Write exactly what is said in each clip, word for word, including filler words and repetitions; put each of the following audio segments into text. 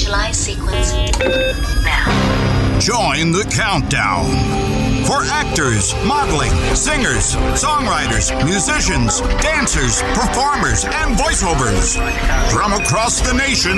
Initialize sequence now. Join the countdown. For actors, modeling, singers, songwriters, musicians, dancers, performers, and voiceovers from across the nation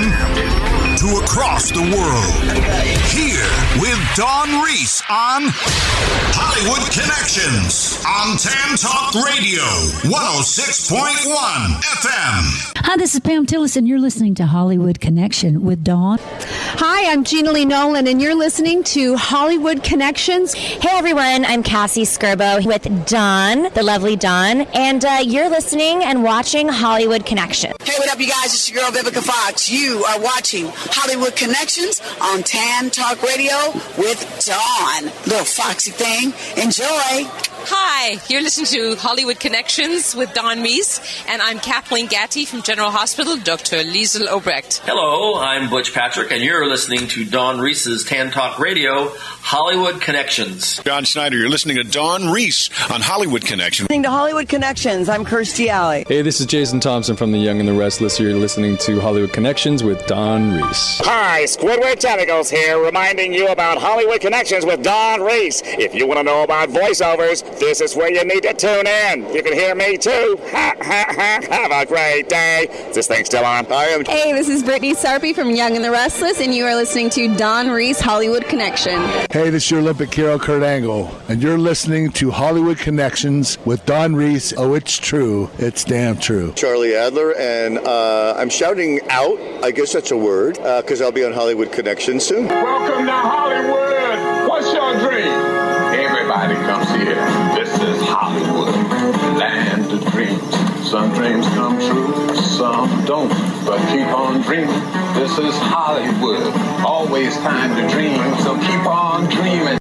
to across the world. Here with Dawn Reese on Hollywood Connections on Tan Talk Radio, one oh six point one F M. Hi, this is Pam Tillis, and you're listening to Hollywood Connection with Dawn. Hi, I'm Gina Lee Nolan, and you're listening to Hollywood Connections. Hey, everyone. I'm Cassie Skirbo with Dawn, the lovely Dawn, and uh, you're listening and watching Hollywood Connection. Hey, what up, you guys? It's your girl, Vivica Fox. You are watching Hollywood Connections on Tan Talk Radio with Dawn. Little foxy thing. Enjoy. Hi, you're listening to Hollywood Connections with Dawn Reese, and I'm Kathleen Gatty from General Hospital, Doctor Liesel Obrecht. Hello, I'm Butch Patrick, and you're listening to Dawn Reese's Tan Talk Radio, Hollywood Connections. John Schneider, you're listening to Dawn Reese on Hollywood Connection. Listening to Hollywood Connections, I'm Kirstie Alley. Hey, this is Jason Thompson from The Young and the Restless. You're listening to Hollywood Connections with Dawn Reese. Hi, Squidward Tentacles here, reminding you about Hollywood Connections with Dawn Reese. If you want to know about voiceovers, this is where you need to tune in. You can hear me too. Ha, ha, ha. Have a great day. Is this thing still on? I am. Hey, this is Brittany Sarpy from Young and the Restless, and you are listening to Dawn Reese, Hollywood Connection. Hey, this is your Olympic hero, Kurt Angle, and you're listening to Hollywood Connections with Dawn Reese. Oh, it's true. It's damn true. Charlie Adler, and uh, I'm shouting out, I guess that's a word, because uh, I'll be on Hollywood Connection soon. Welcome to Hollywood. What's your dream? Everybody comes here. This is Hollywood, land of dreams. Some dreams come true, some don't, but keep on dreaming. This is Hollywood, always time to dream, so keep on dreaming.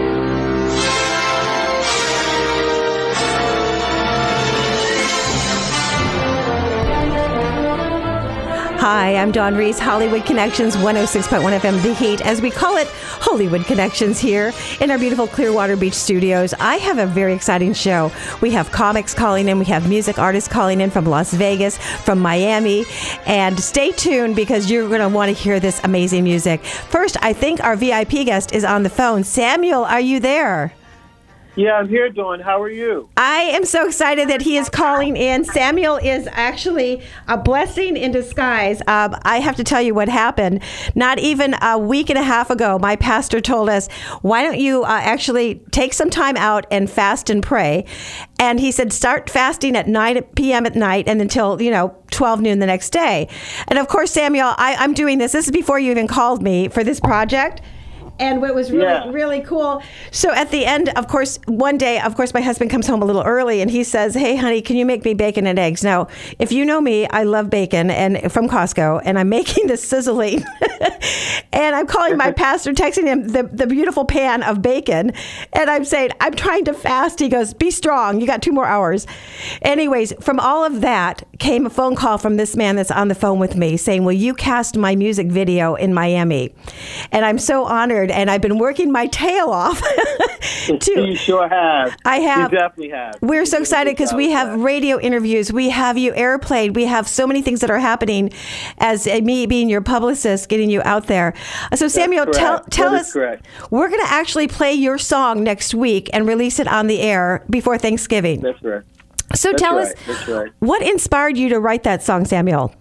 Hi, I'm Dawn Reese, Hollywood Connections, one oh six point one F M, The Heat, as we call it, Hollywood Connections here in our beautiful Clearwater Beach studios. I have a very exciting show. We have comics calling in, we have music artists calling in from Las Vegas, from Miami, and stay tuned because you're going to want to hear this amazing music. First, I think our V I P guest is on the phone. Samuel, are you there? Yeah, I'm here, Dawn. How are you? I am so excited that he is calling in. Samuel is actually a blessing in disguise. Um, I have to tell you what happened. Not even a week and a half ago, my pastor told us, why don't you uh, actually take some time out and fast and pray? And he said, start fasting at nine p.m. at night and until, you know, twelve noon the next day. And of course, Samuel, I, I'm doing this. This is before you even called me for this project. And what was really, yeah. really cool. So at the end, of course, one day, of course, my husband comes home a little early and he says, hey, honey, can you make me bacon and eggs? Now, if you know me, I love bacon and from Costco, and I'm making this sizzling. And I'm calling my pastor, texting him the, the beautiful pan of bacon. And I'm saying, I'm trying to fast. He goes, be strong. You got two more hours. Anyways, from all of that came a phone call from this man that's on the phone with me saying, will you cast my music video in Miami? And I'm so honored. And I've been working my tail off. to, you sure have. I have. You definitely have. We're so excited because we have radio interviews. We have you airplayed. We have so many things that are happening as uh, me being your publicist, getting you out there. So, Samuel, tell, tell us, correct. We're going to actually play your song next week and release it on the air before Thanksgiving. That's right. So That's tell right. us, That's right. What inspired you to write that song, Samuel?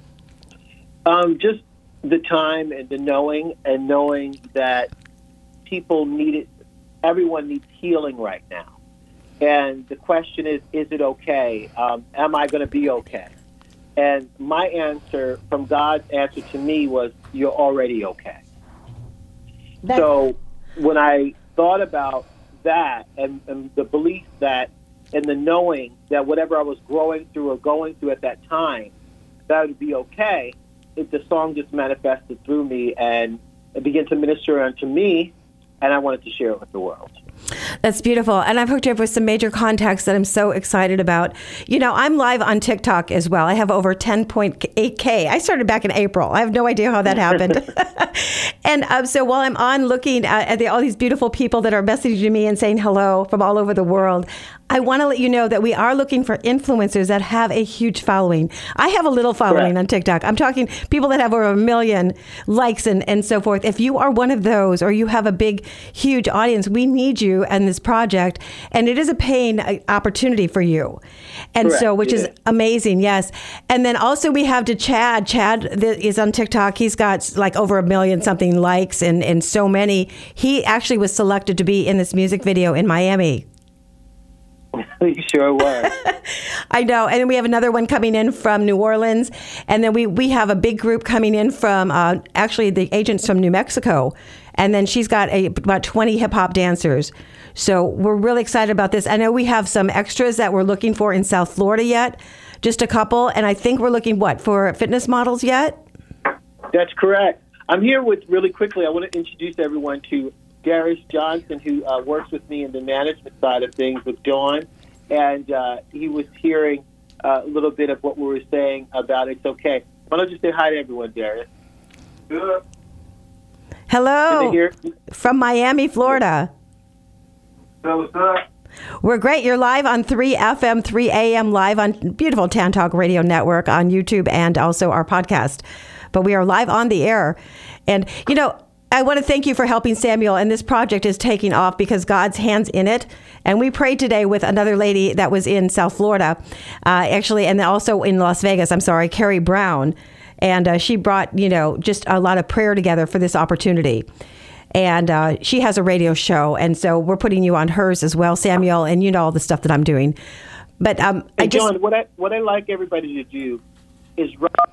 Um, just the time and the knowing and knowing that people need it, everyone needs healing right now. And the question is, is it okay? Um, am I going to be okay? And my answer from God's answer to me was, you're already okay. That's- so when I thought about that and, and the belief that and the knowing that whatever I was growing through or going through at that time, that would be okay, it, the song just manifested through me and it began to minister unto me, and I wanted to share it with the world. That's beautiful. And I've hooked you up with some major contacts that I'm so excited about. You know, I'm live on TikTok as well. I have over ten point eight K. I started back in April. I have no idea how that happened. And um, so while I'm on looking at, at the, all these beautiful people that are messaging me and saying hello from all over the world, I want to let you know that we are looking for influencers that have a huge following. I have a little following Correct. on TikTok. I'm talking people that have over a million likes and, and so forth. If you are one of those or you have a big, huge audience, we need you and this project. And it is a paying uh, opportunity for you. And Correct. so, which It is is. amazing. Yes. And then also we have to Chad. Chad th- is on TikTok. He's got like over a million something likes and, and so many. He actually was selected to be in this music video in Miami. You sure was. I know. And then we have another one coming in from New Orleans. And then we, we have a big group coming in from uh, actually the agents from New Mexico. And then she's got a, about twenty hip hop dancers. So we're really excited about this. I know we have some extras that we're looking for in South Florida yet, just a couple. And I think we're looking, what, for fitness models yet? That's correct. I'm here with, really quickly, I want to introduce everyone to Darius Johnson, who uh, works with me in the management side of things with Dawn. And uh, he was hearing uh, a little bit of what we were saying about It's Okay. Why don't you say hi to everyone, Darius? Good. Hello. Good to hear. From Miami, Florida. So what's up? We're great. You're live on three F M, three A M, live on beautiful Tan Talk Radio Network on YouTube and also our podcast. But we are live on the air. And, you know, I want to thank you for helping Samuel. And this project is taking off because God's hand's in it. And we prayed today with another lady that was in South Florida, uh, actually, and also in Las Vegas. I'm sorry, Carrie Brown. And uh, she brought, you know, just a lot of prayer together for this opportunity. And uh, she has a radio show. And so we're putting you on hers as well, Samuel. And you know all the stuff that I'm doing. But um, I Hey, just. John, what I, what I like everybody to do is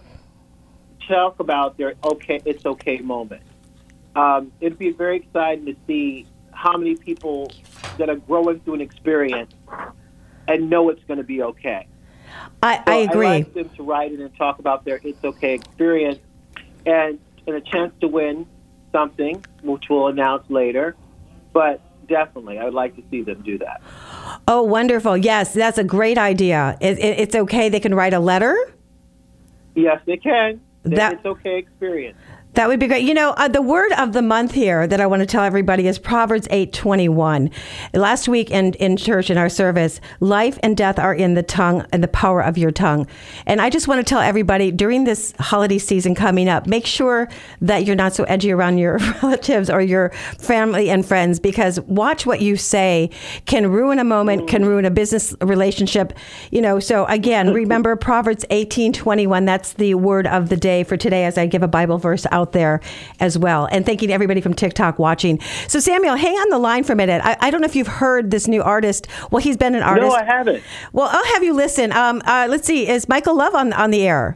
talk about their okay, it's okay moment. Um, it'd be very exciting to see how many people that are growing through an experience and know it's going to be okay. I, So I agree. I like them to write it and talk about their it's okay experience and, and a chance to win something, which we'll announce later. But definitely, I would like to see them do that. Oh, wonderful. Yes, that's a great idea. It, it, it's okay. They can write a letter. Yes, they can. That- It's okay experience. That would be great. You know, uh, the word of the month here that I want to tell everybody is Proverbs eight twenty-one. Last week in, in church, in our service, life and death are in the tongue and the power of your tongue. And I just want to tell everybody during this holiday season coming up, make sure that you're not so edgy around your relatives or your family and friends, because watch what you say can ruin a moment, can ruin a business relationship. You know, so again, remember Proverbs eighteen twenty-one. That's the word of the day for today as I give a Bible verse out there as well. And thanking everybody from TikTok watching. So Samuel, hang on the line for a minute. I, I don't know if you've heard this new artist. Well, he's been an artist. No, I haven't. Well, I'll have you listen. Um, uh, let's see. Is Michael Love on, on the air?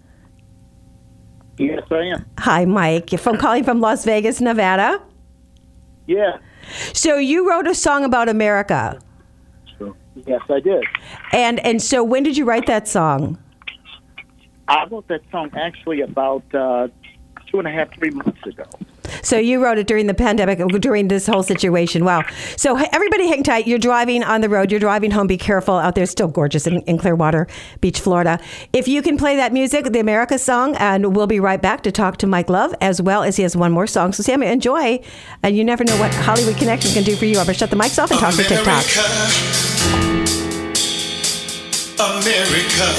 Yes, I am. Hi, Mike. From calling from Las Vegas, Nevada. Yeah. So you wrote a song about America. Yes, I did. And and so when did you write that song? I wrote that song actually about uh, two and a half, three months ago. So you wrote it during the pandemic, during this whole situation. Wow. So hey, everybody hang tight. You're driving on the road. You're driving home. Be careful out there. It's still gorgeous in, in Clearwater Beach, Florida. If you can play that music, the America song, and we'll be right back to talk to Mike Love, as well as he has one more song. So Samuel, enjoy. And you never know what Hollywood Connection can do for you. I'm going to shut the mics off and talk to TikTok. America,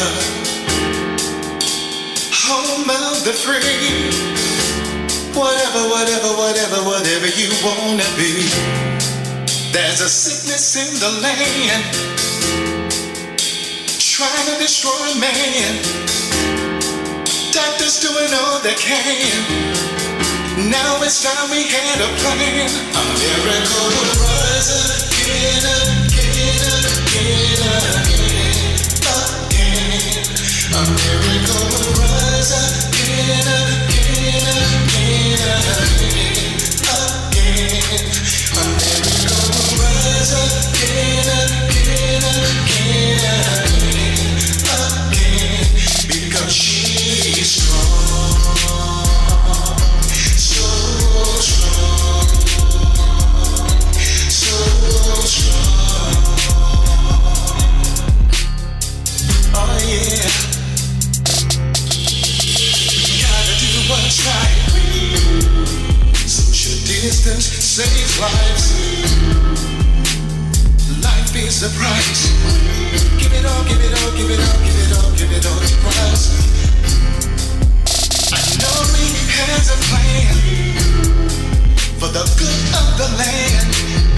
home of the free. Whatever, whatever, whatever, whatever you wanna be. There's a sickness in the land trying to destroy man. Doctors doing all they can. Now it's time we had a plan. America will rise again, again, again, again, again. America will rise again, again, again, again, again. America will rise again, again, again, again, again. Because she's strong, so strong, so strong. Oh yeah. Gotta do what's right. Social distance saves lives. Life be surprised. Give it all, give it all, give it all, give it all, give it all to Christ. I know He has a plan for the good of the land.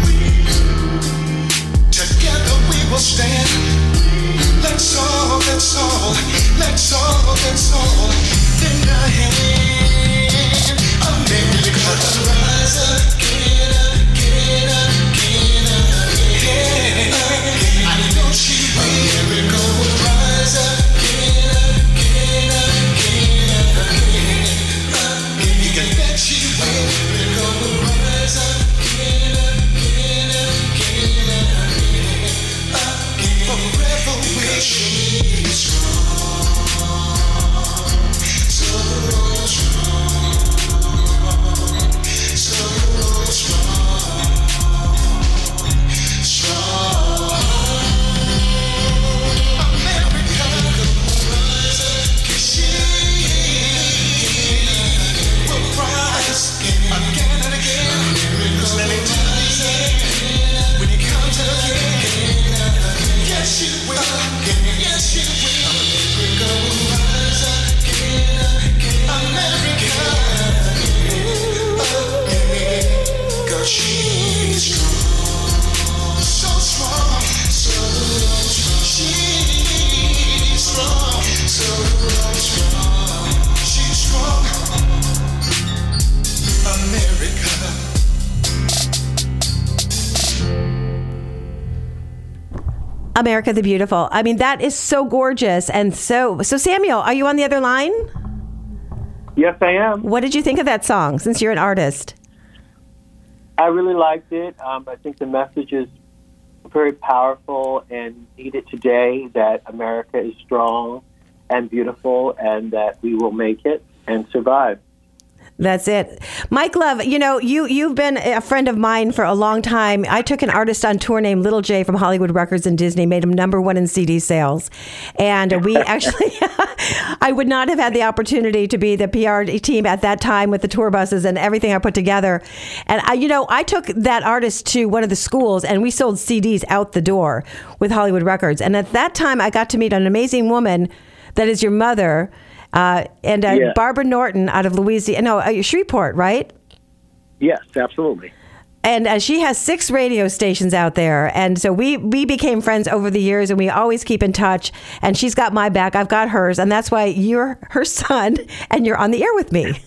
Together we will stand. Let's all, let's all, let's all, let's all lend a hand. America, rise again, again, again, again. I know she will. America will rise again, again, again, again. You can bet she will. America will rise again, again, again, again. Forever we shall be strong, so strong, so strong, strong. America will rise again, she will rise again and again. Let me tell you, when it comes again, yes she will, yes she will. America will rise again, again. America, America, she's strong, so strong, so strong. She's strong, so strong. She's strong, America. America the Beautiful. I mean, that is so gorgeous. And so, so Samuel, are you on the other line? Yes, I am. What did you think of that song, since you're an artist? I really liked it. Um, I think the message is very powerful and needed today, that America is strong and beautiful and that we will make it and survive. That's it. Mike Love, you know, you, you've been a friend of mine for a long time. I took an artist on tour named Little J from Hollywood Records and Disney, made him number one in C D sales. And we actually, I would not have had the opportunity to be the P R team at that time with the tour buses and everything I put together. And I, you know, I took that artist to one of the schools and we sold C Ds out the door with Hollywood Records. And at that time, I got to meet an amazing woman that is your mother, Uh, and uh, Yeah. Barbara Norton out of Louisiana, no, uh, Shreveport, right? Yes, absolutely. And uh, she has six radio stations out there. And so we, we became friends over the years and we always keep in touch. And she's got my back. I've got hers. And that's why you're her son and you're on the air with me.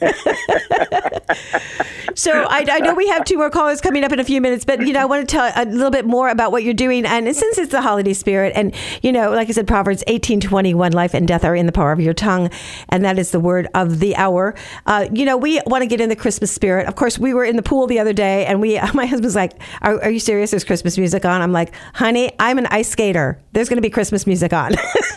So I, I know we have two more callers coming up in a few minutes, but, you know, I want to tell a little bit more about what you're doing. And since it's the holiday spirit and, you know, like I said, Proverbs eighteen twenty-one, life and death are in the power of your tongue. And that is the word of the hour. Uh, you know, we want to get in the Christmas spirit. Of course, we were in the pool the other day and we, my husband's like, are, are you serious? There's Christmas music on. I'm like, honey, I'm an ice skater. There's going to be Christmas music on.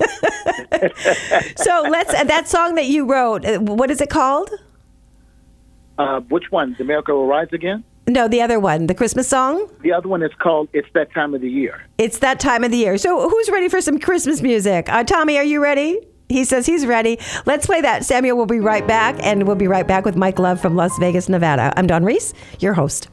So let's, that song that you wrote, what is it called? Uh, which one? America Will Rise Again? No, the other one, the Christmas song. The other one is called It's That Time of the Year. It's that time of the year. So who's ready for some Christmas music? Uh, Tommy, are you ready? He says he's ready. Let's play that. Samuel will be right back, and we'll be right back with Mike Love from Las Vegas, Nevada. I'm Dawn Reese, your host.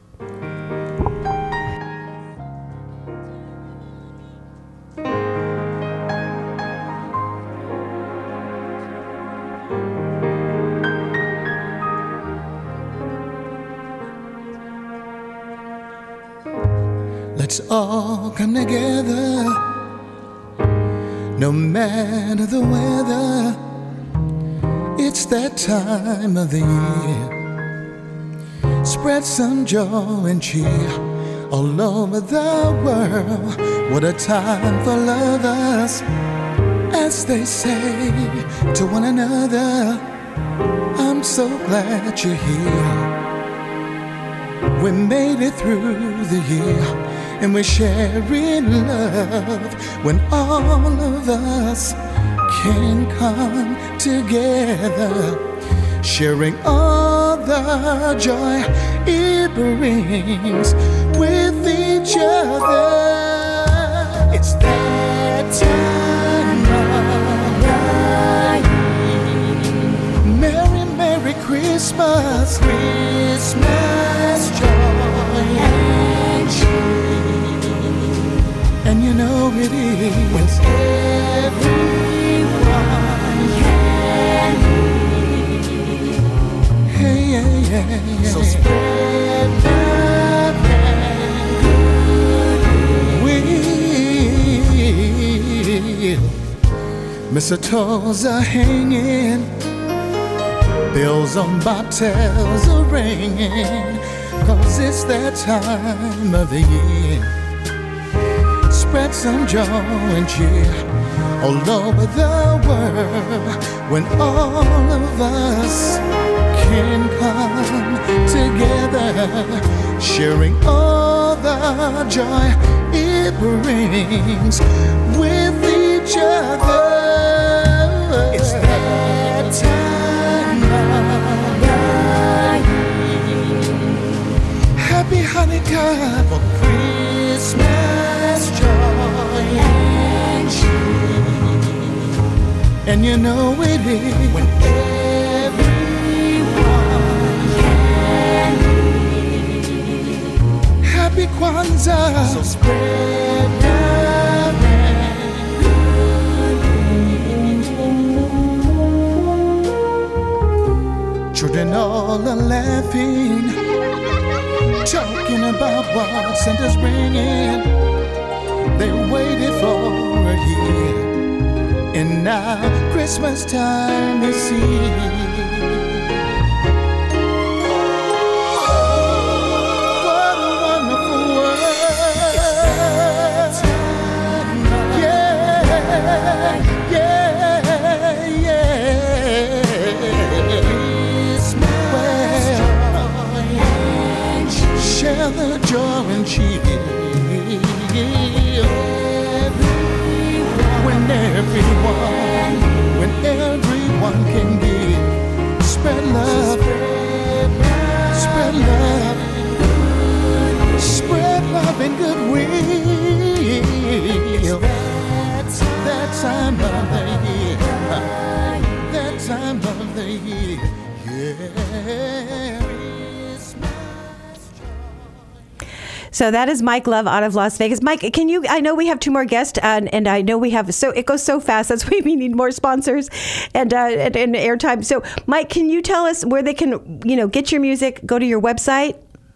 Let's all come together, no matter the weather. It's that time of the year. Spread some joy and cheer all over the world. What a time for lovers, as they say to one another. I'm so glad you're here. We made it through the year, and we're sharing love when all of us can come together, sharing all the joy it brings with each other. It's that time of year. Merry, Merry Christmas, Christmas joy and cheer. And it is. When everyone can hear. Hey, yeah, yeah, yeah. So spread love and goodwill. Mistletoes are hanging, bells on bobtails are ringing, 'cause it's that time of the year. Spread some joy and cheer all over the world when all of us can come together, sharing all the joy it brings with each other. It's that time of the year. Happy Hanukkah for Christmas joy and cheer. And you know it is when everyone can hear. Happy Kwanzaa, so spread love and goodwill. Children all are laughing, talking about what Santa's bringing. They waited for a year, and now Christmas time is here. What a wonderful world! Yeah, yeah, yeah. Share the joy and cheer. When everyone, when everyone can give, spread love, spread love, spread love and goodwill. That time of the year, that time of the year, yeah. So that is Mike Love out of Las Vegas. Mike, can you, I know we have two more guests, and, and I know we have, so it goes so fast. That's why we need more sponsors and, uh, and, and airtime. So Mike, can you tell us where they can, you know, get your music, go to your website?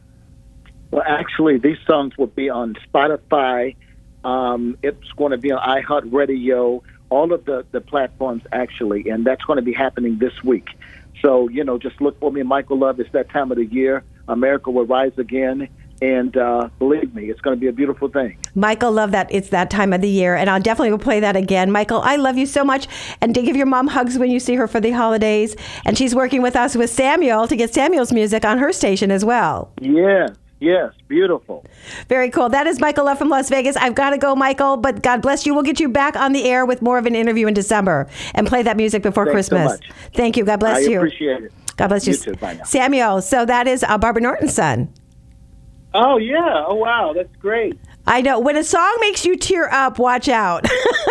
Well, actually, these songs will be on Spotify. Um, it's going to be on iHeartRadio, all of the, the platforms, actually, and that's going to be happening this week. So, you know, just look for me, Michael Love. It's that time of the year. America will rise again. And uh, believe me, it's going to be a beautiful thing. Michael, love that. It's that time of the year. And I'll definitely will play that again. Michael, I love you so much. And to give your mom hugs when you see her for the holidays. And she's working with us with Samuel to get Samuel's music on her station as well. Yes, yes. Beautiful. Very cool. That is Michael Love from Las Vegas. I've got to go, Michael, but God bless you. We'll get you back on the air with more of an interview in December and play that music before Thanks Christmas. so much. Thank you. God bless I you. I appreciate it. God bless you. You too. Bye now. Samuel, so that is uh, Barbara Norton's son. Oh, yeah. Oh, wow. That's great. I know. When a song makes you tear up, watch out.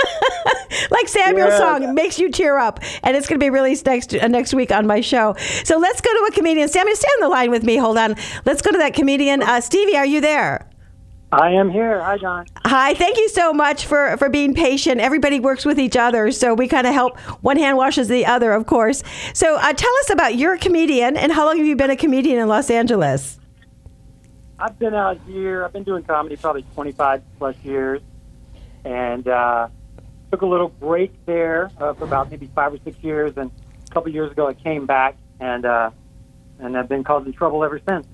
Like Samuel's Yeah. song makes you tear up. And it's going to be released next uh, next week on my show. So let's go to a comedian. Samuel, stay on the line with me. Hold on. Let's go to that comedian. Uh, Stevie, are you there? I am here. Hi, John. Hi. Thank you so much for, for being patient. Everybody works with each other, so we kind of help. One hand washes the other, of course. So uh, tell us about your comedian, and how long have you been a comedian in Los Angeles? I've been out here. I've been doing comedy probably twenty-five plus years, and uh, took a little break there uh, for about maybe five or six years. And a couple years ago, I came back, and uh, and I've been causing trouble ever since.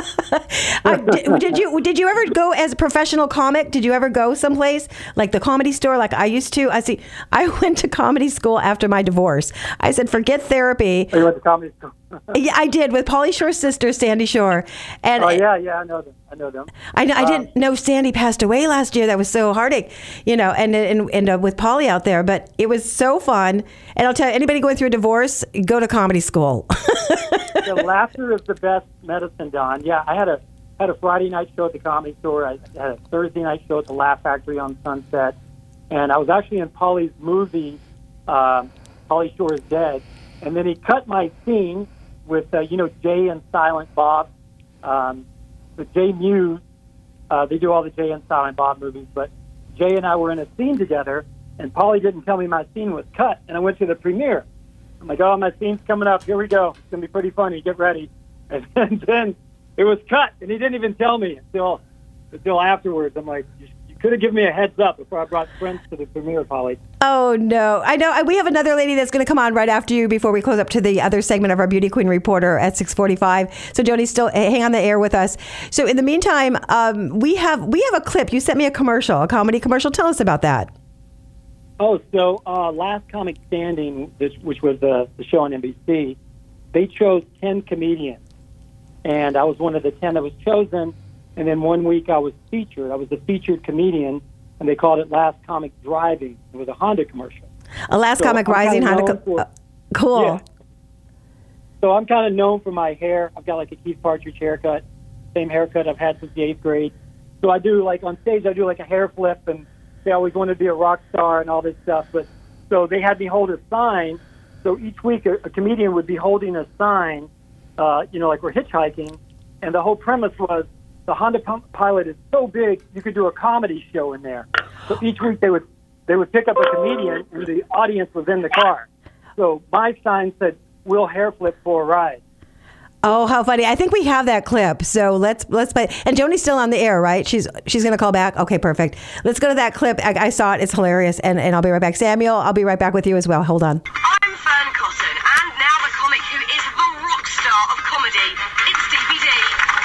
uh, did, did you did you ever go as a professional comic? Did you ever go someplace like the Comedy Store, like I used to? I see. I went to comedy school after my divorce. I said, forget therapy. Oh, you went to comedy school? Yeah, I did, with Pauly Shore's sister, Sandy Shore. And oh yeah, yeah, I know them. I know them. I know. I Um, didn't know Sandy passed away last year. That was so heartache, you know. And and and uh, with Pauly out there, but it was so fun. And I'll tell you, anybody going through a divorce, go to comedy school. The laughter is the best medicine, Don. Yeah, I had a had a Friday night show at the Comedy Store. I had a Thursday night show at the Laugh Factory on Sunset, and I was actually in Pauly's movie, um, Pauly Shore is Dead, and then he cut my scene with uh, you know Jay and Silent Bob, um, with Jay Muse. Uh, they do all the Jay and Silent Bob movies, but Jay and I were in a scene together, and Paulie didn't tell me my scene was cut, and I went to the premiere. I'm like, oh, my scene's coming up. Here we go. It's going to be pretty funny. Get ready. And then, then it was cut, and he didn't even tell me until until afterwards. I'm like, you, you could have given me a heads up before I brought friends to the premiere, Paulie. Oh, no. I know. We have another lady that's going to come on right after you before we close up to the other segment of our Beauty Queen Reporter at six forty-five. So, Jody, still hang on the air with us. So, in the meantime, um, we have we have a clip. You sent me a commercial, a comedy commercial. Tell us about that. Oh, so uh, Last Comic Standing, this, which was uh, the show on N B C, they chose ten comedians. And I was one of the ten that was chosen. And then one week I was featured. I was the featured comedian, and they called it Last Comic Driving. It was a Honda commercial. A Last so Comic I'm Rising kinda Honda. known Co- for- uh, cool. Yeah. So I'm kind of known for my hair. I've got like a Keith Partridge haircut, same haircut I've had since the eighth grade. So I do like on stage, I do like a hair flip, and they always wanted to be a rock star and all this stuff. But so they had me hold a sign. So each week a, a comedian would be holding a sign, uh, you know, like we're hitchhiking. And the whole premise was the Honda Pilot is so big you could do a comedy show in there. So each week they would they would pick up a comedian, and the audience was in the car. So my sign said, "We'll hair flip for a ride." Oh, how funny! I think we have that clip. So let's let's play. And Joni's still on the air, right? She's she's going to call back. Okay, perfect. Let's go to that clip. I, I saw it. It's hilarious. And and I'll be right back. Samuel, I'll be right back with you as well. Hold on. I'm Fern Cotton, and now the comic who is the rock star of comedy. It's Stevie D.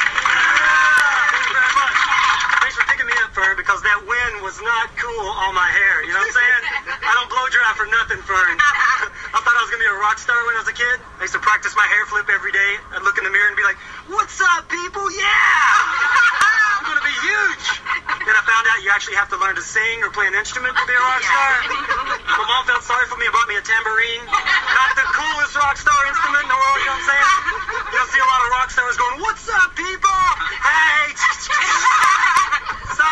Thank you very much. Thanks for picking me up, Fern, because that wind was not cool on my hair. You know what I'm saying? I don't blow dry for nothing, Fern. I thought I was going to be a rock star when I was a kid. I used to practice my hair flip every day. I'd look in the mirror and be like, "What's up, people? Yeah! I'm going to be huge!" Then I found out you actually have to learn to sing or play an instrument to be a rock star. My mom felt sorry for me and bought me a tambourine. Not the coolest rock star instrument in the world, you know what I'm saying? You'll see a lot of rock stars going, "What's up, people? Hey!" So,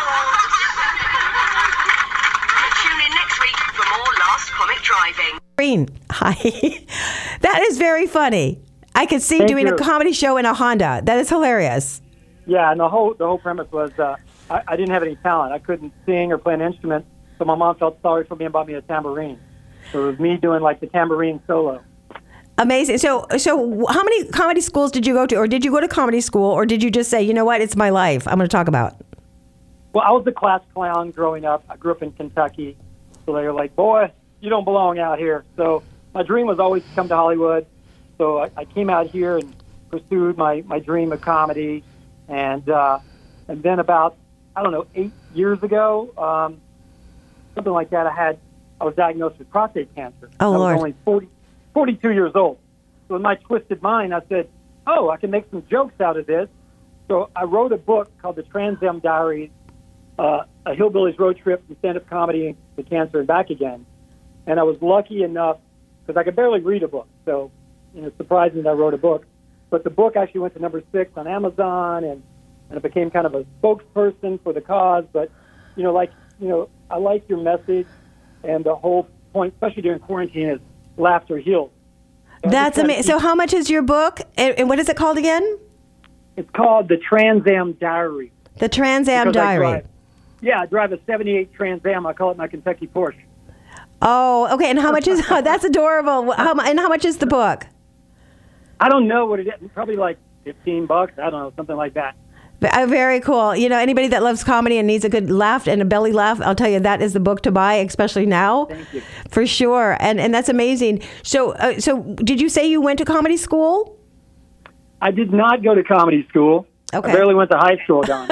Tune in next week for more Last Comic Driving. Green. Hi. That is very funny. I could see Thank doing you. a comedy show in a Honda. That is hilarious. Yeah, and the whole the whole premise was uh, I, I didn't have any talent. I couldn't sing or play an instrument, so my mom felt sorry for me and bought me a tambourine. So it was me doing like the tambourine solo. Amazing. So, so how many comedy schools did you go to, or did you go to comedy school, or did you just say, you know what, it's my life, I'm going to talk about? Well, I was the class clown growing up. I grew up in Kentucky, so they were like, "Boy, you don't belong out here." So my dream was always to come to Hollywood. So I, I came out here and pursued my, my dream of comedy. And uh, and then about, I don't know, eight years ago, um, something like that, I had I was diagnosed with prostate cancer. Oh, I Lord. was only forty, forty-two years old. So in my twisted mind, I said, oh, I can make some jokes out of this. So I wrote a book called The Trans Am Diaries, uh, a hillbilly's road trip from stand-up comedy to cancer and back again. And I was lucky enough, because I could barely read a book, so you know, it's surprising that I wrote a book. But the book actually went to number six on Amazon, and, and it became kind of a spokesperson for the cause. But, you know, like, you know, I like your message, and the whole point, especially during quarantine, is laughter heals. So That's amazing. So how much is your book? And, and what is it called again? It's called The Trans Am Diary. The Trans Am Because I Diary. drive- yeah, I drive a seventy-eight Trans Am. I call it my Kentucky Porsche. Oh, okay. And how much is, that's adorable. How, mu- and how much is the book? I don't know what it is. Probably like fifteen bucks. I don't know, something like that. Uh, Very cool. You know, anybody that loves comedy and needs a good laugh and a belly laugh, I'll tell you that is the book to buy, especially now. Thank you. For sure. And and that's amazing. So uh, so did you say you went to comedy school? I did not go to comedy school. Okay. I barely went to high school, Don.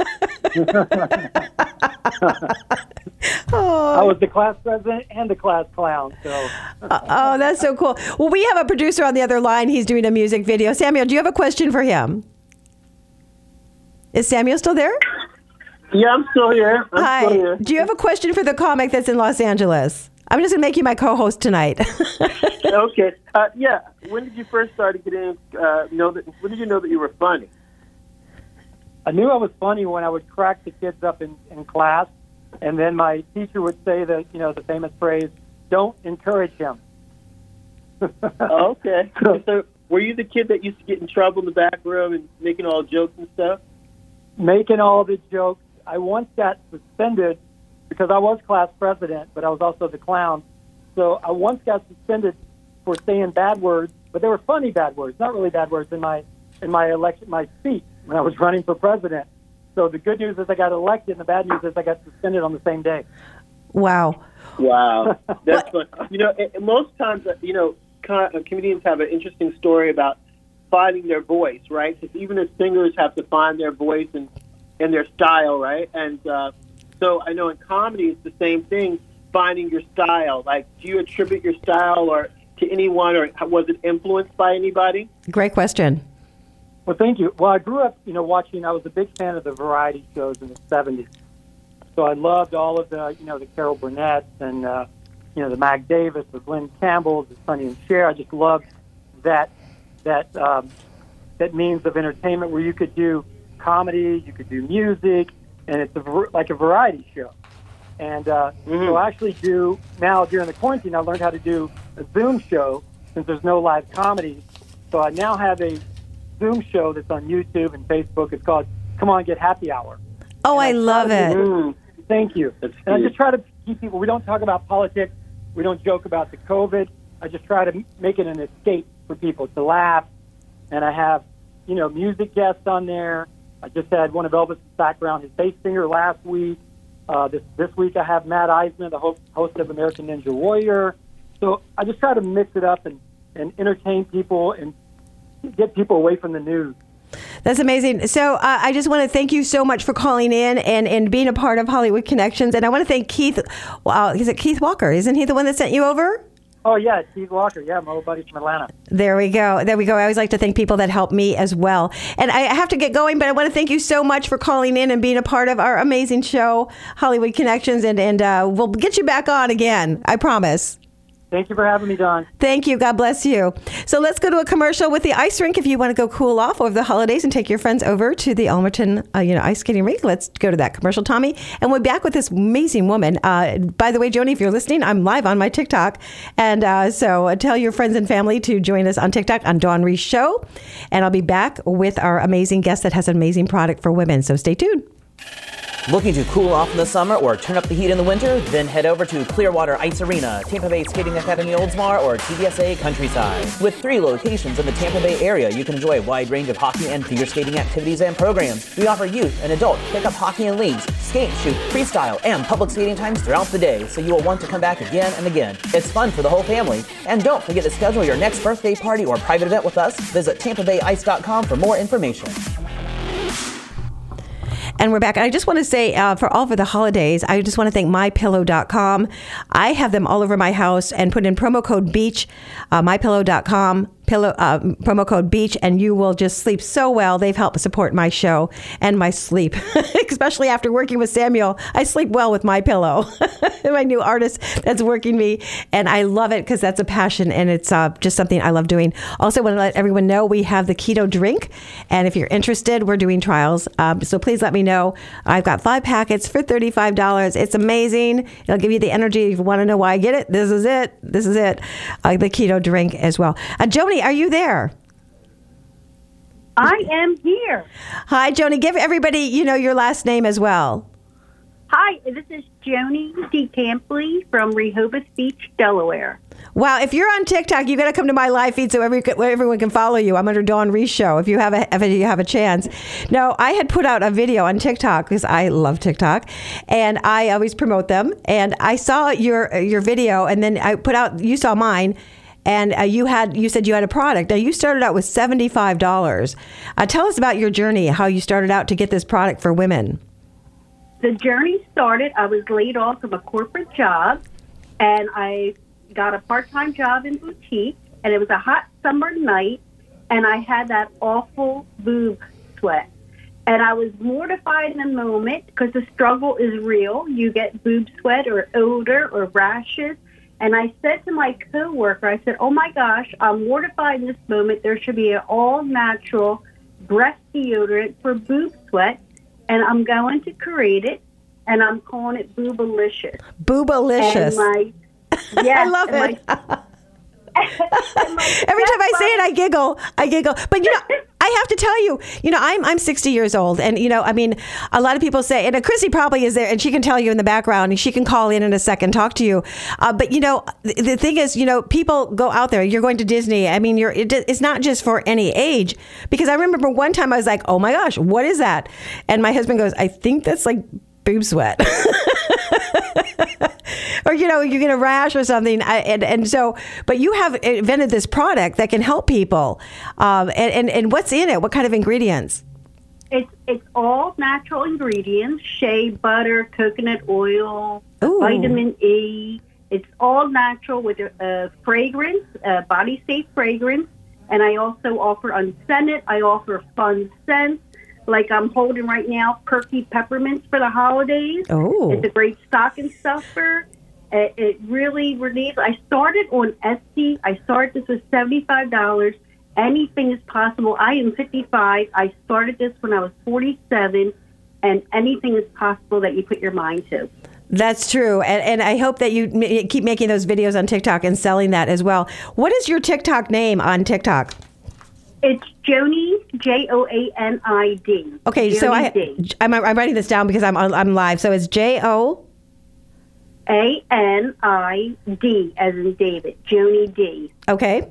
I was the class president and the class clown. So. Uh, oh, that's so cool. Well, we have a producer on the other line. He's doing a music video. Samuel, do you have a question for him? Is Samuel still there? Yeah, I'm still here. I'm Hi. still here. Do you have a question for the comic that's in Los Angeles? I'm just going to make you my co-host tonight. Okay. Uh, yeah. When did you first start to get in? Uh, know that? When did you know that you were funny? I knew I was funny when I would crack the kids up in, in class, and then my teacher would say that, you know, the famous phrase, "Don't encourage him." Oh, okay. So, were you the kid that used to get in trouble in the back room and making all jokes and stuff? Making all the jokes. I once got suspended because I was class president, but I was also the clown. So I once got suspended for saying bad words, but they were funny bad words, not really bad words in my in my election, my speech when I was running for president. So the good news is I got elected, and the bad news is I got suspended on the same day. Wow. Wow. That's fun. You know, and most times, uh, you know, con- uh, comedians have an interesting story about finding their voice, right? Because even as singers have to find their voice and, and their style, right? And uh, so I know in comedy it's the same thing, finding your style. Like, do you attribute your style or to anyone, or was it influenced by anybody? Great question. Well, thank you. Well, I grew up, you know, watching, I was a big fan of the variety shows in the seventies. So I loved all of the, you know, the Carol Burnett's and, uh, you know, the Mag Davis, the Glenn Campbell's, the Sonny and Cher. I just loved that that um, that means of entertainment where you could do comedy, you could do music, and it's a, like a variety show. And uh, mm-hmm. so I actually do, now during the quarantine, I learned how to do a Zoom show since there's no live comedy. So I now have a Zoom show that's on YouTube and Facebook. It's called Come On Get Happy Hour. Oh, I, I love it. To, thank you. That's and I just try to keep people, we don't talk about politics. We don't joke about the COVID. I just try to make it an escape for people to laugh. And I have, you know, music guests on there. I just had one of Elvis' background, his bass singer last week. Uh, this this week I have Matt Eisman, the host, host of American Ninja Warrior. So I just try to mix it up and, and entertain people and get people away from the news. That's amazing. So uh, I just want to thank you so much for calling in and, and being a part of Hollywood Connections. And I want to thank Keith. Wow, is it Keith Walker? Isn't he the one that sent you over? Oh, yeah, Keith Walker. Yeah, my old buddy from Atlanta. There we go. There we go. I always like to thank people that help me as well. And I have to get going, but I want to thank you so much for calling in and being a part of our amazing show, Hollywood Connections. And, and uh, we'll get you back on again. I promise. Thank you for having me, Dawn. Thank you. God bless you. So let's go to a commercial with the ice rink. If you want to go cool off over the holidays and take your friends over to the Almerton, uh, you know, ice skating rink, let's go to that commercial, Tommy. And we're back with this amazing woman. Uh, by the way, Joni, if you're listening, I'm live on my TikTok. And uh, so uh, tell your friends and family to join us on TikTok on Dawn Reese Show. And I'll be back with our amazing guest that has an amazing product for women. So stay tuned. Looking to cool off in the summer or turn up the heat in the winter? Then head over to Clearwater Ice Arena, Tampa Bay Skating Academy Oldsmar, or T V S A Countryside. With three locations in the Tampa Bay area, you can enjoy a wide range of hockey and figure skating activities and programs. We offer youth and adult pickup hockey and leagues, skate, shoot, freestyle, and public skating times throughout the day, so you will want to come back again and again. It's fun for the whole family. And don't forget to schedule your next birthday party or private event with us. Visit tampa bay ice dot com for more information. And we're back. And I just want to say, uh, for all for the holidays, I just want to thank my pillow dot com. I have them all over my house, and put in promo code BEACH, uh, my pillow dot com. Pillow, uh, promo code BEACH, and you will just sleep so well. They've helped support my show and my sleep, especially after working with Samuel. I sleep well with My Pillow, my new artist that's working me, and I love it because that's a passion, and it's uh, just something I love doing. Also, want to let everyone know we have the keto drink, and if you're interested, we're doing trials, um, so please let me know. I've got five packets for thirty-five dollars. It's amazing. It'll give you the energy. If you want to know why I get it, this is it. This is it. Uh, the keto drink as well. Uh, Joni, are you there? I am here. Hi, Joni. Give everybody, you know, your last name as well. Hi, this is Joni DeCampley from Rehoboth Beach, Delaware. Wow, if you're on TikTok, you got to come to my live feed so every, everyone can follow you. I'm under Dawn Reese Show. If you have a if you have a chance. No, I had put out a video on TikTok because I love TikTok, and I always promote them. And I saw your your video, and then I put out. You saw mine. And uh, you had you said you had a product. Now, you started out with seventy-five dollars. Uh, tell us about your journey, how you started out to get this product for women. The journey started, I was laid off from a corporate job, and I got a part-time job in boutique, and it was a hot summer night, and I had that awful boob sweat. And I was mortified in the moment because the struggle is real. You get boob sweat or odor or rashes. And I said to my coworker, I said, oh, my gosh, I'm mortified in this moment. There should be an all-natural breast deodorant for boob sweat, and I'm going to create it, and I'm calling it Boobalicious. Boobalicious. And my, yes, I love it. My, Every time I say it, I giggle. I giggle. But you know, I have to tell you, you know, I'm I'm sixty years old, and you know, I mean, a lot of people say, and Chrissy probably is there, and she can tell you in the background, and she can call in in a second, talk to you. Uh, but you know, the, the thing is, you know, people go out there. You're going to Disney. I mean, you're it, it's not just for any age, because I remember one time I was like, oh my gosh, what is that? And my husband goes, I think that's like boob sweat. Or, you know, you get a rash or something. I, and, and so, but you have invented this product that can help people. Um, and, and, and what's in it? What kind of ingredients? It's it's all natural ingredients: shea butter, coconut oil, Ooh. vitamin E. It's all natural with a, a fragrance, a body safe fragrance. And I also offer unscented. I offer fun scents, like I'm holding right now, perky peppermints for the holidays. Oh. It's a great stocking stuffer. It, it really relieves. I started on Etsy. I started this with seventy-five dollars. Anything is possible. I am fifty-five. I started this when I was forty-seven, and anything is possible that you put your mind to. That's true. And, and I hope that you m- keep making those videos on TikTok and selling that as well. What is your TikTok name on TikTok? It's Joni, J O A N I D. Okay, Joni so I, D. I'm, I'm writing this down because I'm I'm live. So it's J O A N I D, as in David. Joni D. Okay.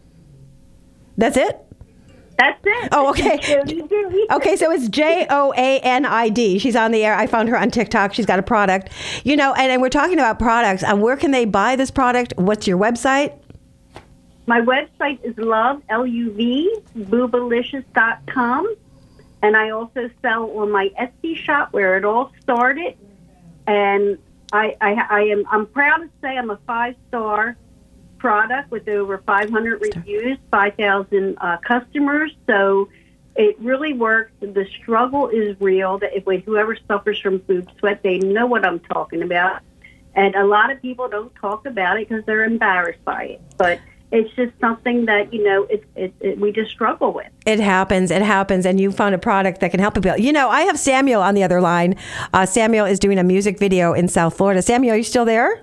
That's it? That's it. Oh, okay. Joni D. Okay, so it's J O A N I D. She's on the air. I found her on TikTok. She's got a product. You know, and, and we're talking about products. Um, where can they buy this product? What's your website? My website is love, L U V, boobalicious dot com. And I also sell on my Etsy shop where it all started. And I, I, I am, I'm proud to say I'm a five-star product with over five hundred reviews, five thousand uh, customers. So it really works. The struggle is real. That if whoever suffers from boob sweat, they know what I'm talking about. And a lot of people don't talk about it because they're embarrassed by it. But it's just something that, you know, it, it, it, we just struggle with. It happens. It happens. And you found a product that can help people. You know, I have Samuel on the other line. Uh, Samuel is doing a music video in South Florida. Samuel, are you still there?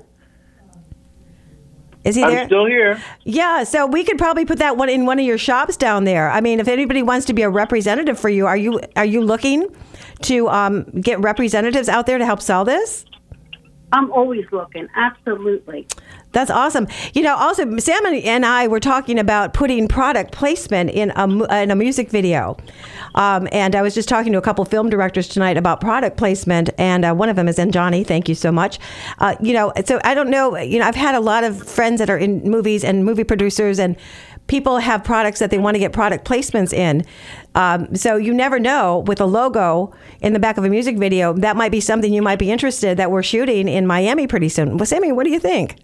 Is he there? I'm still here. Yeah, so we could probably put that one in one of your shops down there. I mean, if anybody wants to be a representative for you, are you are you looking to um, get representatives out there to help sell this? I'm always looking. Absolutely. That's awesome. You know, also, Sam and I were talking about putting product placement in a, in a music video. Um, and I was just talking to a couple film directors tonight about product placement. And uh, one of them is in Johnny. Thank you so much. Uh, you know, so I don't know. You know, I've had a lot of friends that are in movies and movie producers, and people have products that they want to get product placements in. Um, so you never know, with a logo in the back of a music video, that might be something you might be interested, that we're shooting in Miami pretty soon. Well, Sammy, what do you think?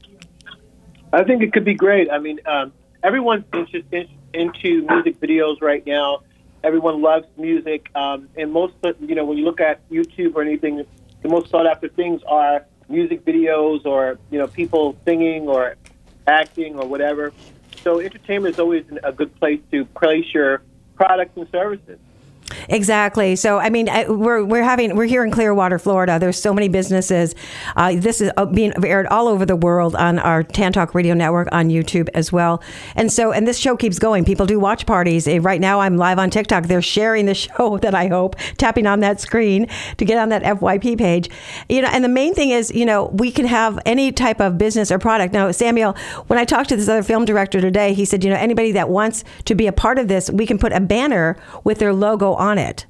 I think it could be great. I mean, um, everyone's inter- in, into music videos right now. Everyone loves music. Um, and most, of, you know, when you look at YouTube or anything, the most sought after things are music videos or, you know, people singing or acting or whatever. So entertainment is always a good place to place your products and services. Exactly. So, I mean, I, we're we're having we're here in Clearwater, Florida. There's so many businesses. Uh, this is being aired all over the world on our Tan Talk Radio Network on YouTube as well. And so, and this show keeps going. People do watch parties. Right now, I'm live on TikTok. They're sharing the show. That I hope tapping on that screen to get on that F Y P page. You know, and the main thing is, you know, we can have any type of business or product. Now, Samuel, when I talked to this other film director today, he said, you know, anybody that wants to be a part of this, we can put a banner with their logo on it.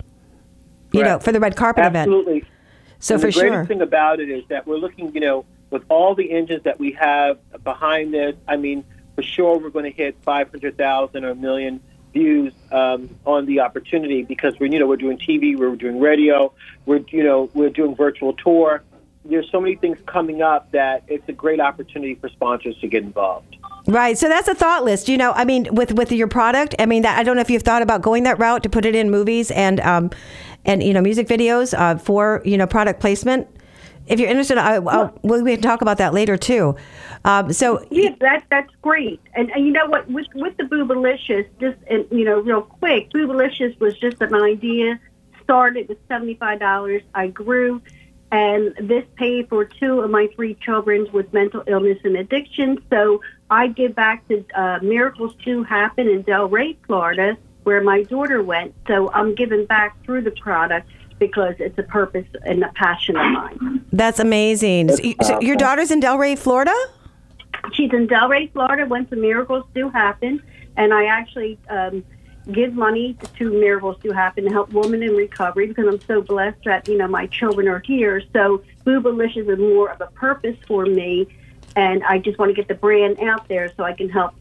You know, for the red carpet Absolutely. event. So and for the sure. The greatest thing about it is that we're looking, you know, with all the engines that we have behind this, I mean, for sure we're going to hit five hundred thousand or a million views um, on the opportunity because we're, you know, we're doing T V, we're doing radio, we're, you know, we're doing virtual tour. There's so many things coming up that it's a great opportunity for sponsors to get involved. Right. So that's a thought list. You know, I mean, with with your product, I mean, that, I don't know if you've thought about going that route to put it in movies and, um, and you know, music videos uh, for, you know, product placement. If you're interested, I, I'll, we can talk about that later, too. Um, so yeah, that that's great. And, and you know what, with with the Boobalicious, just, and, you know, real quick, Boobalicious was just an idea. Started with seventy-five dollars. I grew. And this paid for two of my three children with mental illness and addiction. So I give back to uh, Miracles Do Happen in Delray, Florida, where my daughter went. So I'm giving back through the product because it's a purpose and a passion of mine. That's amazing. So, so your daughter's in Delray, Florida? She's in Delray, Florida, went to Miracles Do Happen, and I actually um, give money to Miracles Do Happen to help women in recovery because I'm so blessed that, you know, my children are here. So Boobalicious is more of a purpose for me, and I just want to get the brand out there so I can help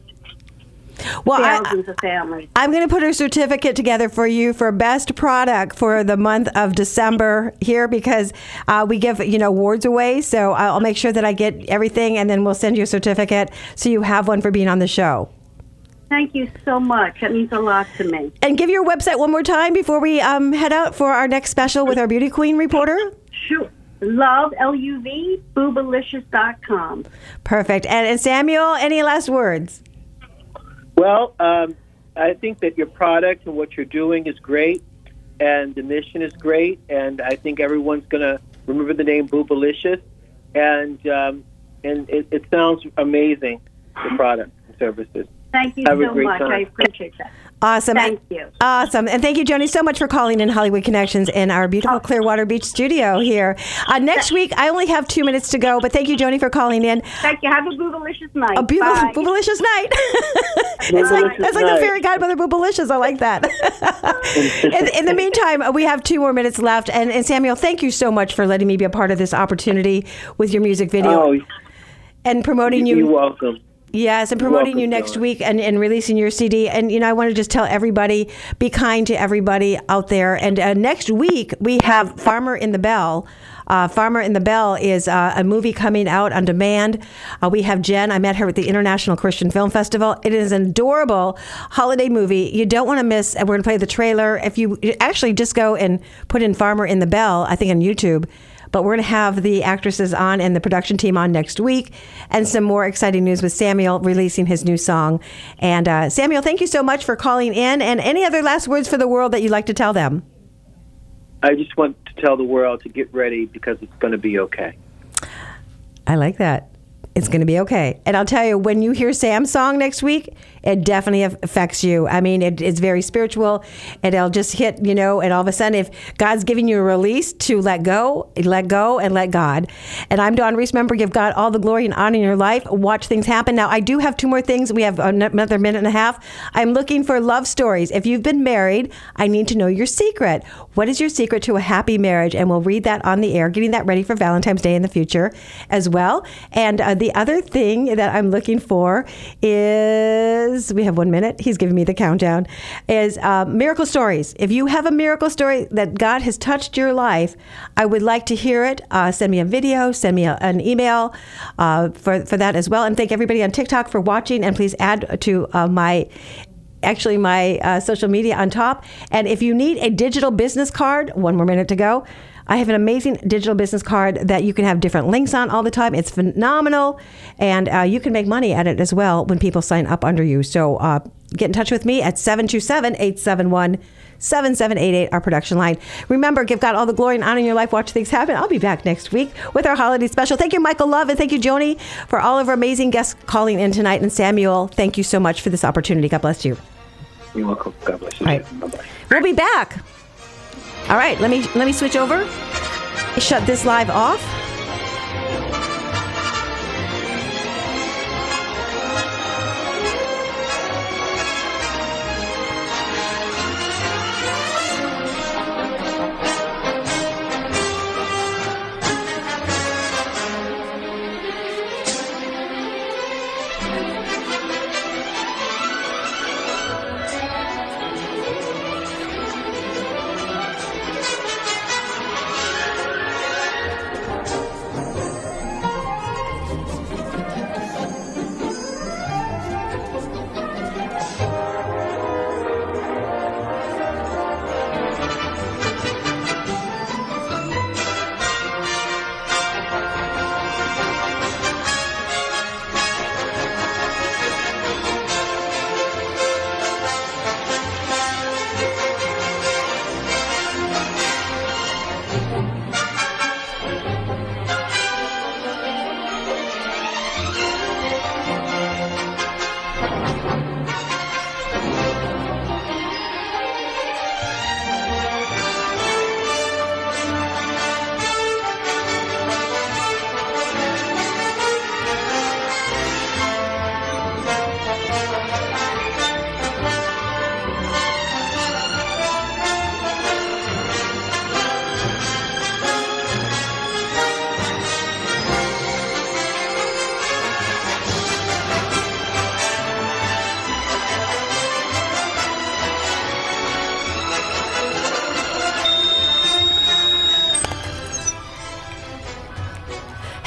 well, thousands I, of families. I'm going to put a certificate together for you for best product for the month of December here because uh, we give, you know, awards away. So I'll make sure that I get everything, and then we'll send you a certificate so you have one for being on the show. Thank you so much. That means a lot to me. And give your website one more time before we um, head out for our next special with our Beauty Queen reporter. Sure. Love, L U V, boobalicious dot com. Perfect. And, and Samuel, any last words? Well, um, I think that your product and what you're doing is great, and the mission is great, and I think everyone's going to remember the name Boobalicious, and um, and it, it sounds amazing, the product and services. Thank you Have a so great much. time. I appreciate that. Awesome. Thank you. Awesome. And thank you, Joni, so much for calling in Hollywood Connections in our beautiful Clearwater Beach studio here. Uh, next week, I only have two minutes to go, but thank you, Joni, for calling in. Thank you. Have a Boobalicious night. A beautiful, Bye. Boobalicious night. It's like, that's like the fairy godmother Boobalicious. I like that. in, in the meantime, we have two more minutes left. And, and Samuel, thank you so much for letting me be a part of this opportunity with your music video. Oh, and promoting you. You're welcome. Yes, and promoting welcome, you next Dawn. week and, and releasing your C D. And, you know, I want to just tell everybody, be kind to everybody out there. And uh, next week, we have Farmer in the Bell. Uh, Farmer in the Bell is uh, a movie coming out on demand. Uh, we have Jen. I met her at the International Christian Film Festival. It is an adorable holiday movie. You don't want to miss. And we're going to play the trailer. If you actually just go and put in Farmer in the Bell, I think on YouTube. But we're going to have the actresses on and the production team on next week, and some more exciting news with Samuel releasing his new song. And uh, Samuel, thank you so much for calling in. And any other last words for the world that you'd like to tell them? I just want to tell the world to get ready because it's going to be okay. I like that. It's going to be okay. And I'll tell you, when you hear Sam's song next week, it definitely affects you. I mean, it, it's very spiritual, and it'll just hit, you know, and all of a sudden, if God's giving you a release to let go, let go and let God. And I'm Dawn Reese. Remember, give God all the glory and honor in your life. Watch things happen. Now, I do have two more things. We have another minute and a half. I'm looking for love stories. If you've been married, I need to know your secret. What is your secret to a happy marriage? And we'll read that on the air, getting that ready for Valentine's Day in the future as well. And uh, the other thing that I'm looking for is, we have one minute. He's giving me the countdown, is uh, miracle stories. If you have a miracle story that God has touched your life, I would like to hear it. Uh, send me a video, send me a, an email uh, for, for that as well. And thank everybody on TikTok for watching. And please add to uh, my actually my uh, social media on top. And if you need a digital business card, one more minute to go. I have an amazing digital business card that you can have different links on all the time. It's phenomenal. And uh, you can make money at it as well when people sign up under you. So uh, get in touch with me at seven two seven, eight seven one, seven seven eight eight, our production line. Remember, give God all the glory and honor in your life. Watch things happen. I'll be back next week with our holiday special. Thank you, Michael Love, and thank you, Joni, for all of our amazing guests calling in tonight. And Samuel, thank you so much for this opportunity. God bless you. You're welcome. God bless you. All right. Bye-bye. We'll be back. All right, let me let me switch over. Shut this live off.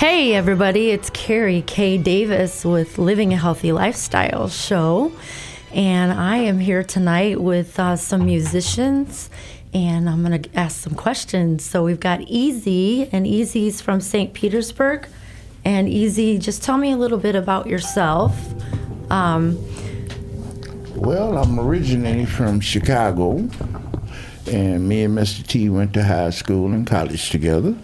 Hey everybody, it's Carrie K. Davis with Living a Healthy Lifestyle Show, and I am here tonight with uh, some musicians, and I'm going to ask some questions. So we've got Easy, and Easy's from Saint Petersburg. And Easy, just tell me a little bit about yourself. Um, well, I'm originally from Chicago, and me and Mister T went to high school and college together.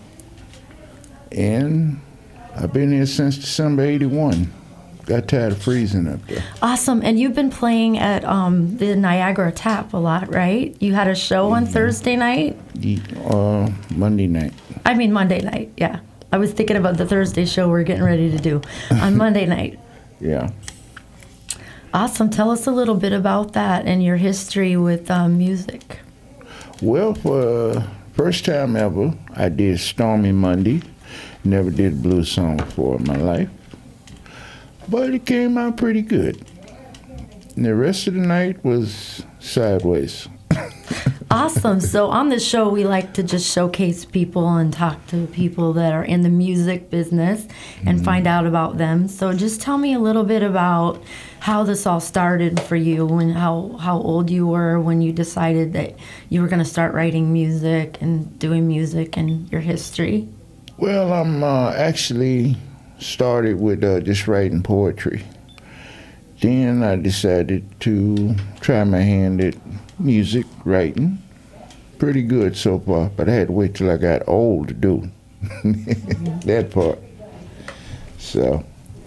And I've been here since December eighty-one. Got tired of freezing up there. Awesome. And you've been playing at um, the Niagara Tap a lot, right? You had a show on Thursday night? Uh, Monday night. I mean Monday night, yeah. I was thinking about the Thursday show we're getting ready to do on Monday night. Yeah. Awesome. Tell us a little bit about that and your history with um, music. Well, for uh, first time ever, I did Stormy Monday. Never did a blues song before in my life. But it came out pretty good. And the rest of the night was sideways. Awesome. So on this show, we like to just showcase people and talk to people that are in the music business and mm-hmm. find out about them. So just tell me a little bit about how this all started for you and how, how old you were when you decided that you were going to start writing music and doing music and your history. Well, I'm uh, actually started with uh, just writing poetry. Then I decided to try my hand at music writing. Pretty good so far, but I had to wait till I got old to do that part. So.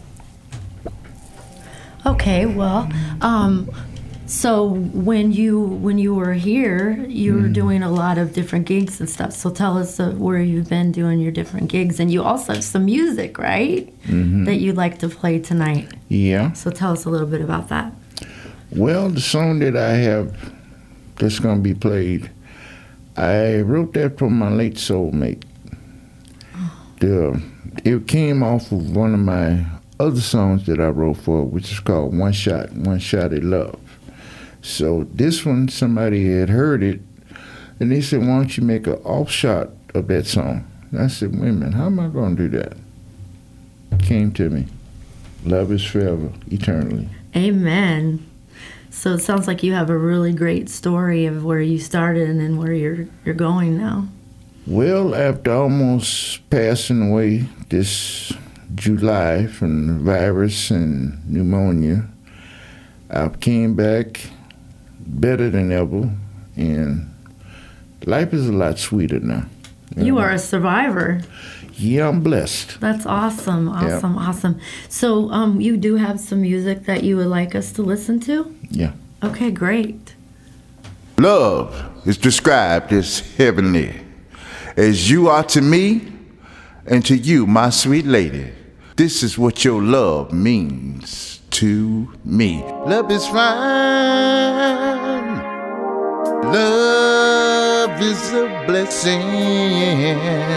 Okay, well, um, so when you when you were here, you were doing a lot of different gigs and stuff. So tell us uh, where you've been doing your different gigs, and you also have some music, right? Mm-hmm. That you'd like to play tonight. Yeah. So tell us a little bit about that. Well, the song that I have that's going to be played, I wrote that for my late soulmate. The, it came off of one of my other songs that I wrote for her, which is called One Shot, One Shot at Love. So this one, somebody had heard it, and they said, why don't you make an offshot of that song? And I said, wait a minute, how am I going to do that? It came to me. Love is forever, eternally. Amen. So it sounds like you have a really great story of where you started and where you're you're going now. Well, after almost passing away this July from the virus and pneumonia, I came back better than ever, and life is a lot sweeter now. You, you know? Are a survivor. Yeah, I'm blessed. That's awesome, awesome, yeah. awesome. So um, you do have some music that you would like us to listen to? Yeah. Okay, great. Love is described as heavenly, as you are to me and to you, my sweet lady. This is what your love means to me. Love is fine. Love is a blessing.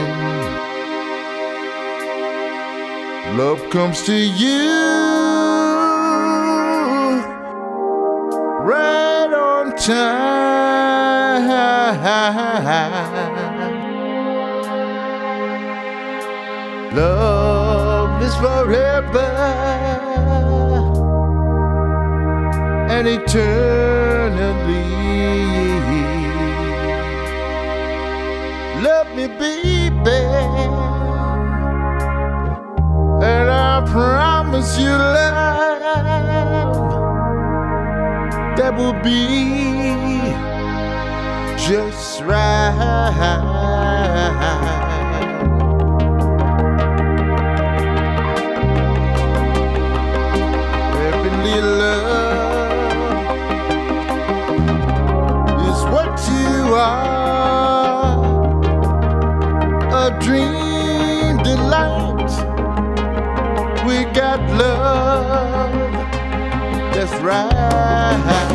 Love comes to you right on time. Love is forever and eternally. Love me, baby, and I promise you love that will be just right. Heavenly love is what you are, a dream delight. We got love that's right.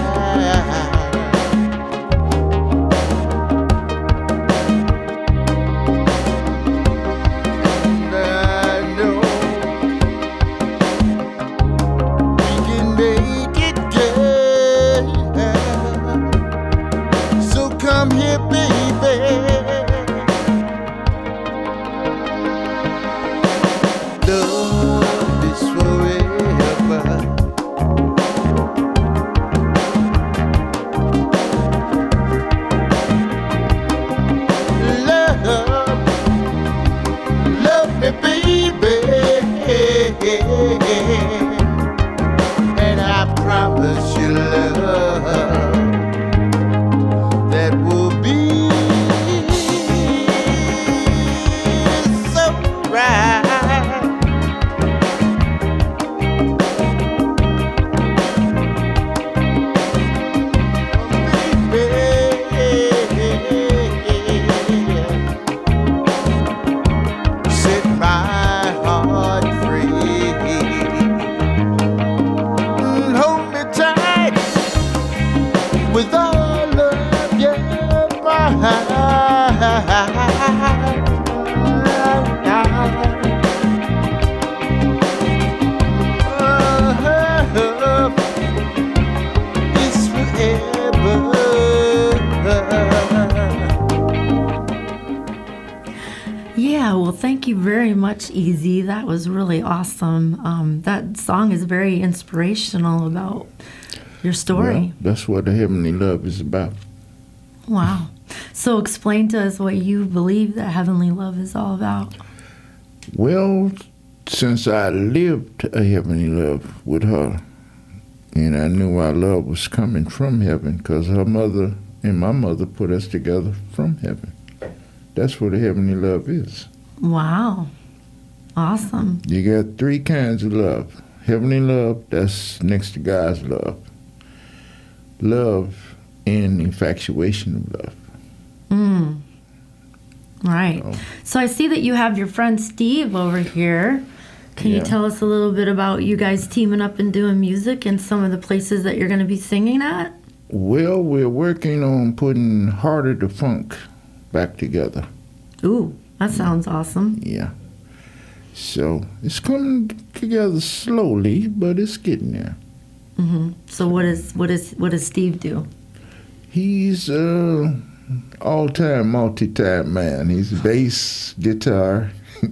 with all of your might. It's forever. Yeah, well, thank you very much, Easy. That was really awesome. Um, that song is very inspirational about your story. Well, that's what the heavenly love is about. Wow. So explain to us what you believe that heavenly love is all about. Well, since I lived a heavenly love with her, and I knew our love was coming from heaven, because her mother and my mother put us together from heaven. That's what a heavenly love is. Wow. Awesome. You got three kinds of love. Heavenly love, that's next to God's love. Love and infatuation of love. Mm. Right. Oh. So I see that you have your friend Steve over here. Can Yeah. you tell us a little bit about you guys teaming up and doing music and some of the places that you're going to be singing at? Well, we're working on putting Harder to Funk back together. Ooh, that sounds awesome. Yeah. So it's coming together slowly, but it's getting there. Hmm. So what is what is what does Steve do? He's uh all-time multi-time man. He's bass, guitar.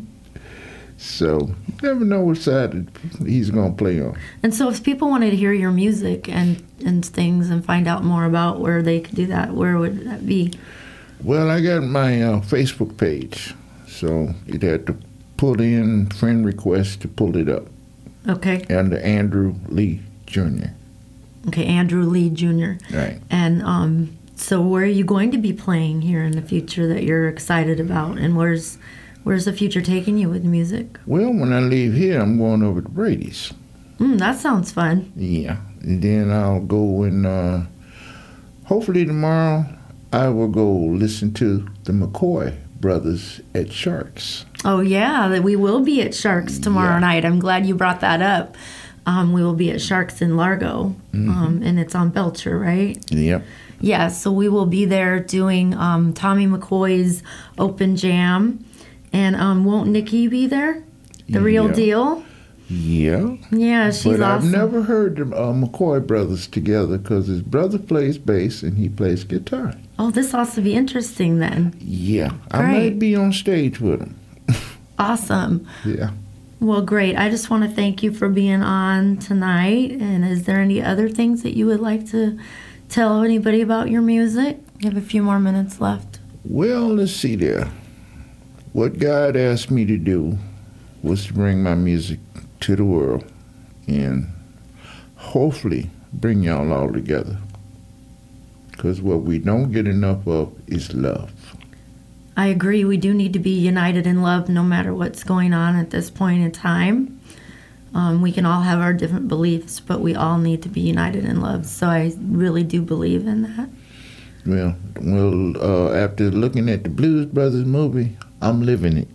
So you never know what side he's gonna play on. And so if people wanted to hear your music and and things and find out more about where they could do that, where would that be? Well, I got my uh, Facebook page, so you'd have to put in friend request to pull it up. Okay. Under Andrew Lee Junior Okay, Andrew Lee Junior Right. And um, so where are you going to be playing here in the future that you're excited about? And where's where's the future taking you with music? Well, when I leave here, I'm going over to Brady's. Mm, that sounds fun. Yeah. And then I'll go and uh, hopefully tomorrow I will go listen to the McCoy brothers at Sharks. Oh, yeah, that we will be at Sharks tomorrow Yeah. night. I'm glad you brought that up. Um, we will be at Sharks in Largo, Mhm. um, and it's on Belcher, right? Yep. Yeah, so we will be there doing um, Tommy McCoy's open jam. And um, won't Nikki be there? The real Yeah. deal? Yeah. Yeah, she's but awesome. I've never heard the uh, McCoy brothers together because his brother plays bass and he plays guitar. Oh, this ought to be interesting then. Yeah. I Great. might be on stage with him. Awesome. Yeah. Well, great. I just want to thank you for being on tonight. And is there any other things that you would like to tell anybody about your music? You have a few more minutes left. Well, let's see there. What God asked me to do was to bring my music to the world and hopefully bring y'all all together. Because what we don't get enough of is love. I agree. We do need to be united in love no matter what's going on at this point in time. Um, we can all have our different beliefs, but we all need to be united in love. So I really do believe in that. Well, well, uh, after looking at the Blues Brothers movie, I'm living it.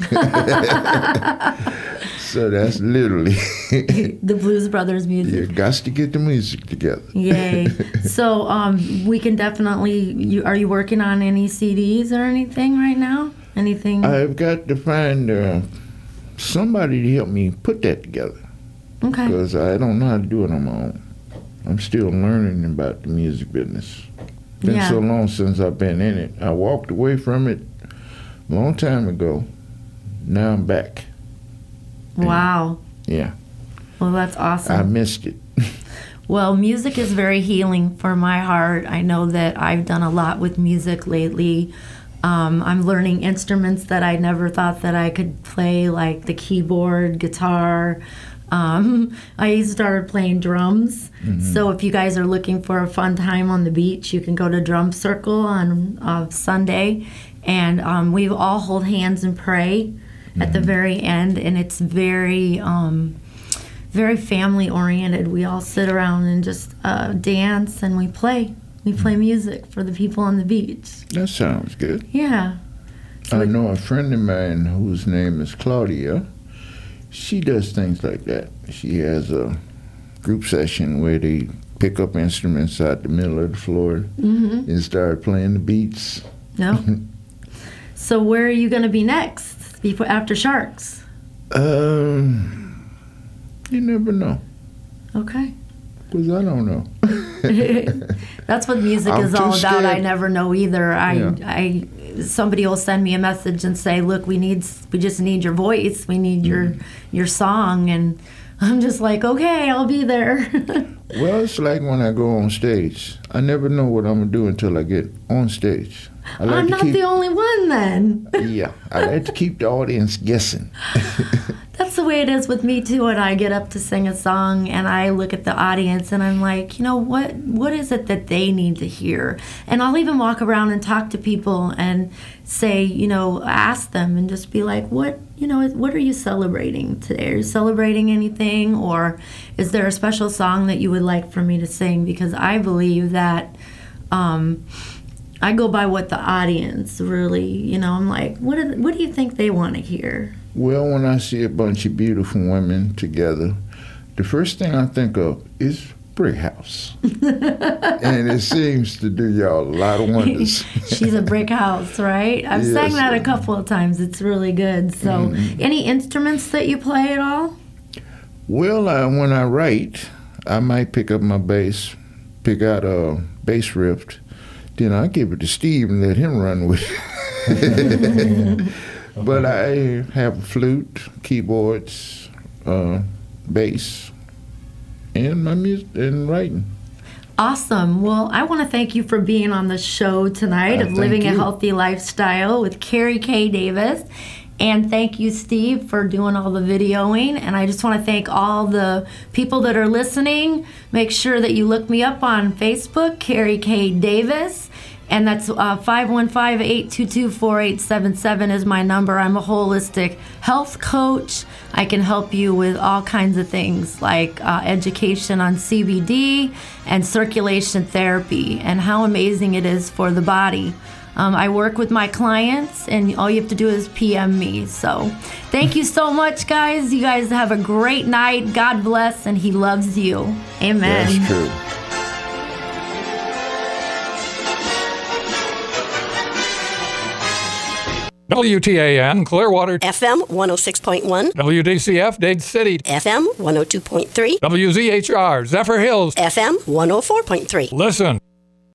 So that's literally The Blues Brothers music. you got to get the music together. Yay. So um, we can definitely, you, are you working on any C Ds or anything right now? Anything? I've got to find uh, somebody to help me put that together. Okay. Because I don't know how to do it on my own. I'm still learning about the music business. Been Yeah. so long since I've been in it. I walked away from it a long time ago. Now I'm back. Wow. Yeah. Well, that's awesome. I missed it. Well, music is very healing for my heart. I know that I've done a lot with music lately. Um, I'm learning instruments that I never thought that I could play, like the keyboard, guitar. Um, I started playing drums. Mhm. So if you guys are looking for a fun time on the beach, you can go to Drum Circle on uh, Sunday. And um, we all hold hands and pray at the very end. And it's very... Um, very family oriented. We all sit around and just uh, dance and we play. We play music for the people on the beach. That sounds good. Yeah. I know a friend of mine whose name is Claudia. She does things like that. She has a group session where they pick up instruments out the middle of the floor Mhm. and start playing the beats. No. So where are you going to be next before after Sharks? Um, you never know, Okay. because I don't know. That's what music I'm is all too about. I scared. never know either. I, Yeah. I, somebody will send me a message and say, "Look, we need, we just need your voice. We need your, Mm-hmm. your song." And I'm just like, "Okay, I'll be there." Well, it's like when I go on stage. I never know what I'm gonna do until I get on stage. I like I'm to not keep, the only one then. yeah, I like to keep the audience guessing. That's the way it is with me too. When I get up to sing a song and I look at the audience and I'm like, you know, what what is it that they need to hear? And I'll even walk around and talk to people and say, you know, ask them and just be like, what, you know, what are you celebrating today? Are you celebrating anything? Or is there a special song that you would like for me to sing? Because I believe that um, I go by what the audience really, you know, I'm like, what do, what do you think they want to hear? Well, when I see a bunch of beautiful women together, the first thing I think of is Brick House. And it seems to do y'all a lot of wonders. She's a brick house, right? I've Yes. sang that a couple of times. It's really good. So, Mhm. any instruments that you play at all? Well, uh, when I write, I might pick up my bass, pick out a bass riff, then I give it to Steve and let him run with it. But I have a flute, keyboards, uh, bass, and my music and writing. Awesome. Well, I want to thank you for being on the show tonight Uh, of thank Living a you. Healthy Lifestyle with Carrie K. Davis. And thank you, Steve, for doing all the videoing. And I just want to thank all the people that are listening. Make sure that you look me up on Facebook, Carrie K. Davis. And that's uh, five one five, eight two two, four eight seven seven is my number. I'm a holistic health coach. I can help you with all kinds of things like uh, education on C B D and circulation therapy and how amazing it is for the body. Um, I work with my clients, and all you have to do is P M me. So thank you so much, guys. You guys have a great night. God bless, and He loves you. Amen. That's true. W T A N, Clearwater. F M one oh six point one. W D C F, Dade City. F M one oh two point three. W Z H R, Zephyr Hills. F M one oh four point three. Listen.